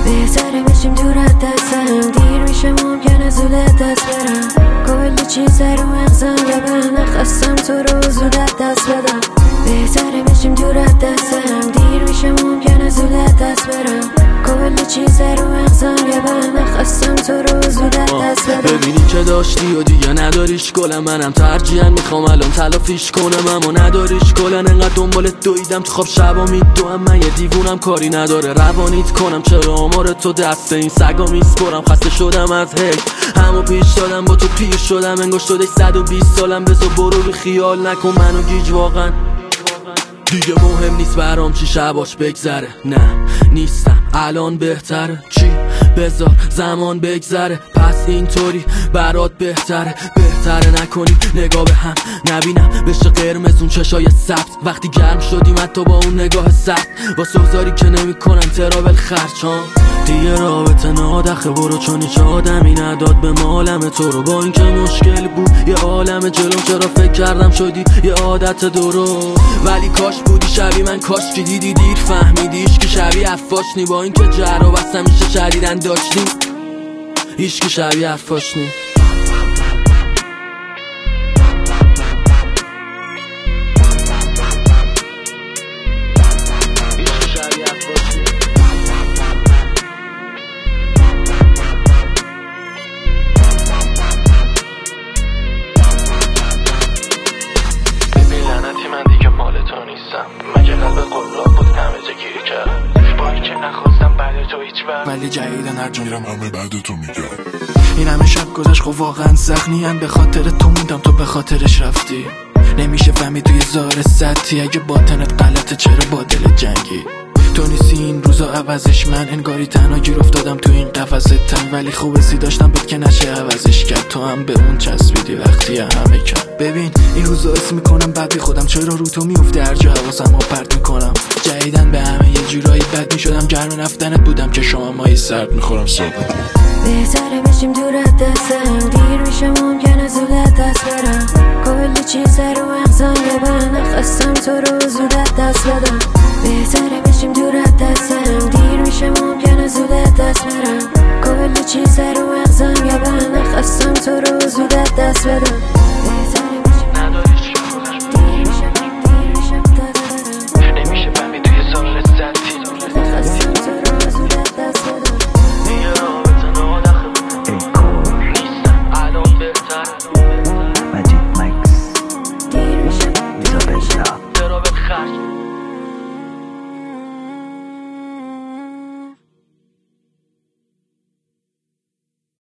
بهتره بشیم دور از دستم، دیر میشه ممکنه زودت دست برم. کلی چیز رو مغزم ببرم، خواستم تو رو زودت دست بدم. بهتره بشیم دور از دستم، دیر میشه ممکنه زودت دست برم. کلی چیز رو مغزم ببرم، خواستم تو رو زودت دست بدم. ببینی که داشتی و دیگه نداریش گلم، منم ترجیحاً میخوام الان تلافیش کنم، اما نداریش گلن. انقدر دنبالت دویدم تو خواب شبا میدوام، من یه دیوونم کاری نداره روانیت کنم. چرا آمار تو دست این سگا میسپرم، خسته شدم از هی همو پیش دادم، با تو پیر شدم انگار شده 120 سالم. بذار برو بی خیال نکن منو گیج، واقعا دیگه مهم نیست برام چی شباش بگذره. نه نیستم الان بهتره، چی بذار زمان بگذره. پس اینطوری برات بهتره نکنی نگاه به هم، نبینم بشه قرمز اون چشای سبز. وقتی گرم شدیم حتی با اون نگاه سخت، با سوزاری که نمی کنم ترابل خرچان. دیگه رابطه نادخه برو، چون هیچ آدمی نداد به مالم تو رو. با اینکه مشکل بود یه عالم جلوم، چرا فکر کردم شدی یه عادت درست. ولی کاش بودی شبیه من، کاش که دیدی دیر فهمیدی که شبیه افاش نی. با اینکه جرا بست همیشه شدیدن داشتیم، هیچ که شبیه افاش نی. من دیگه مال تو نیستم، مگه قلب قلاب بود همه جا گیری کرد. با اینکه نخواستم بعد تو هیچ وقت، ولی جدیدن هر جا میرم همه بعد تو میگم. این همه شب گذشت خب واقعا زخمیم، به خاطر تو موندم تو به خاطرش رفتی. نمیشه فهمید توی زار سطحی، اگه باطنت غلطه چرا با دل جنگی. تو نیستی این روزا عوضش، من انگاری تنها گیر افتادم تو این قفس تن. ولی خوب سی داشتم بود که نشه عوضش کرد، تو هم به اون چسبیدی وقتی همه کرد. ببین این روزا اسم میکنم بعد بی خودم، چرا رو تو میفته هر جا حواسم ها پرت میکنم. جدیدن به همه یه جورایی بد میشدم، گرم رفتنت بودم که شما مایی سرد میخورم صبح. بهتره بشیم دور از دستم، دیر میشه ممکنه زودت دست برم. کلی چیز رو مغزم ببرم، خواستم تو رو زودت دست بدم. بهتره بشیم دور از دستم، دیر میشه ممکنه زودت دست برم. کلی چیز رو مغزم ببرم، خواستم تو رو زودت دست بدم.